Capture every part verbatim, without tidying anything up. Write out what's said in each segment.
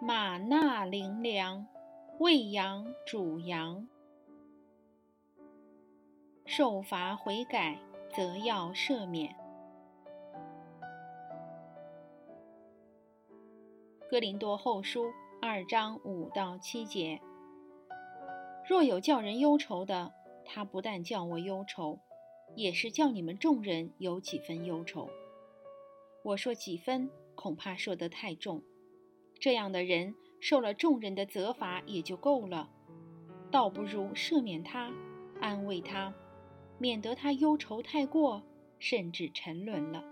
玛纳灵粮，喂养主羊。受罚悔改，则要赦免。哥林多后书二章五到七节。若有叫人忧愁的，他不但叫我忧愁，也是叫你们众人有几分忧愁。我说几分，恐怕说得太重。这样的人受了众人的责罚也就够了，倒不如赦免他，安慰他，免得他忧愁太过，甚至沉沦了。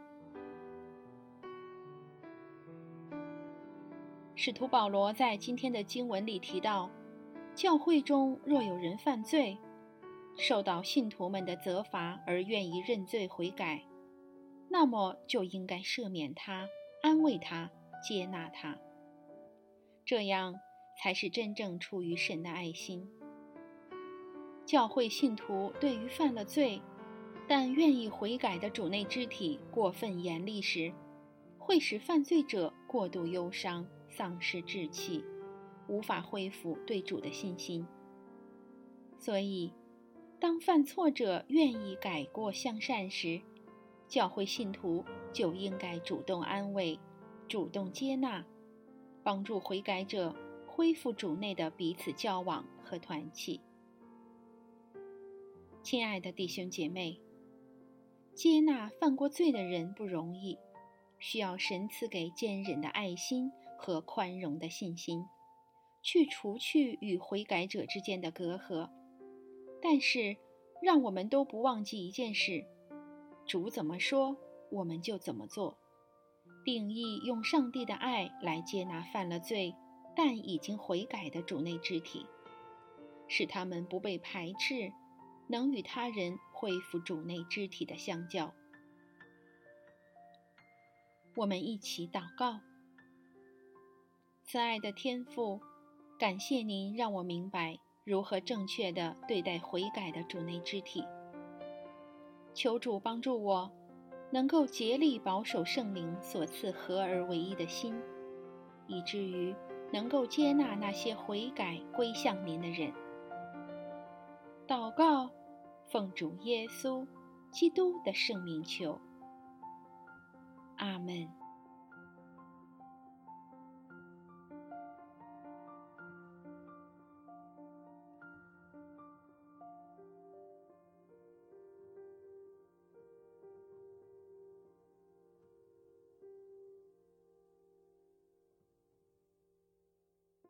使徒保罗在今天的经文里提到，教会中若有人犯罪，受到信徒们的责罚而愿意认罪悔改，那么就应该赦免他，安慰他，接纳他。这样才是真正出于神的爱心。教会信徒对于犯了罪但愿意悔改的主内肢体过分严厉时，会使犯罪者过度忧伤，丧失志气，无法恢复对主的信心。所以当犯错者愿意改过向善时，教会信徒就应该主动安慰，主动接纳，帮助悔改者恢复主内的彼此交往和团契。亲爱的弟兄姐妹，接纳犯过罪的人不容易，需要神赐给坚忍的爱心和宽容的信心，去除去与悔改者之间的隔阂。但是让我们都不忘记一件事，主怎么说，我们就怎么做。定义用上帝的爱来接纳犯了罪但已经悔改的主内肢体，使他们不被排斥，能与他人恢复主内肢体的相交。我们一起祷告。慈爱的天父，感谢您让我明白如何正确地对待悔改的主内肢体。求主帮助我能够竭力保守圣灵所赐合而为一的心，以至于能够接纳那些悔改归向您的人。祷告，奉主耶稣基督的圣名求，阿们。